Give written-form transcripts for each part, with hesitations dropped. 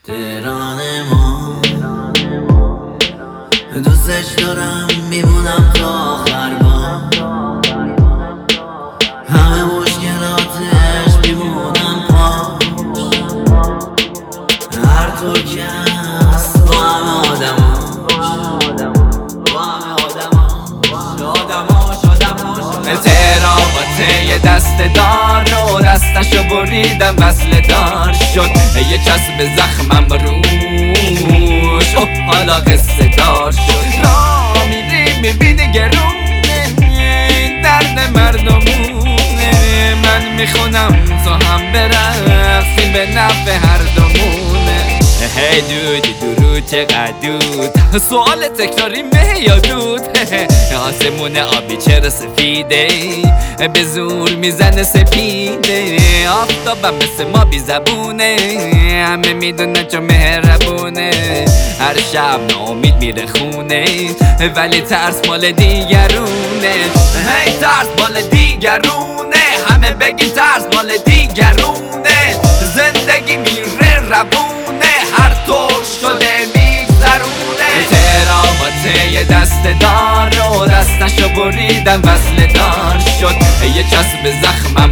تهران ما دوستش دارم، میمونم تا آخر با همه مشکلاتش، میمونم پاش هر طور که هست با همه تهران یه دست دار رو دستشو بریدم وصله دار شد یه چسب زخمم روش حالا قصه دار شد را میری میبینی گرونه درد مردمونه من میخونم تو هم برقصیم به نفع هر دومونه هی دودی درود چقدر دود سوال تکراری مه یا دود آسمون آبی چرا سفیده به زور میزنه سپیده آفتابم مثل ما بی زبونه همه میدونه چون مهربونه هر شب ناامید میره خونه ولی ترس مال دیگرونه هی ترس مال دیگرونه همه بگین ترس مال دیگرونه زندگی میره روونه هر طور شده میگذرونه تهران یه دست دار رو دستشو بریدم وصله دار شد یه چسب زخمم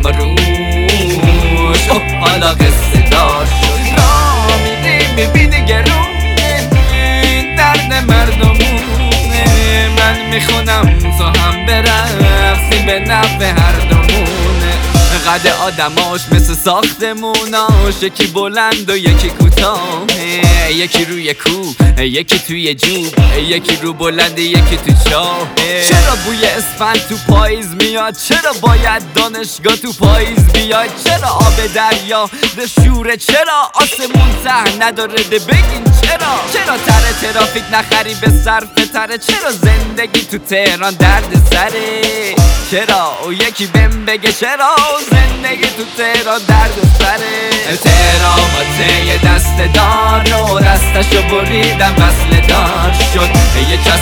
روش حالا قصه دار شد را میری میبینی گرونه درد مردمونه من میخونم تو هم برقصیم به نفع هر دومونه قد آدماش مثل ساختموناش یکی بلند و یکی کوتاه یکی روی کوه یکی توی جوب یکی رو بلند یکی تو چاه چرا بوی اسفند تو پاییز میاد چرا باید دانشگاه تو پاییز بیاد چرا آب دریا ده شوره چرا آسمون ته نداره ده بگین چرا تره ترافیک نخری به صرف تره چرا زندگی تو تهران درد سره چرا او یکی بهم بگه چرا زندگی تو تهران درد سره تهران یه دست دار رو دستشو بریدم وصله دار شد یه